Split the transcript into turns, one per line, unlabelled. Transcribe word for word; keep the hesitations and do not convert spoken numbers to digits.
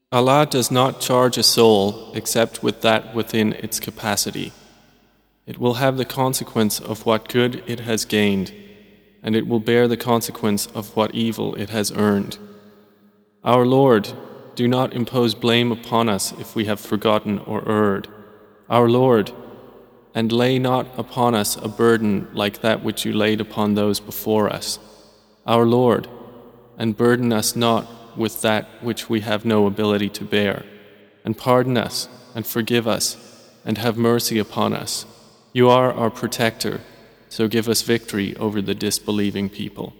Allah does not charge a soul except with that within its capacity. It will have the consequence of what good it has gained, and it will bear the consequence of what evil it has earned. Our Lord, do not impose blame upon us if we have forgotten or erred. Our Lord, and lay not upon us a burden like that which you laid upon those before us. Our Lord, and burden us not with that which we have no ability to bear, and pardon us, and forgive us, and have mercy upon us. You are our protector, so give us victory over the disbelieving people.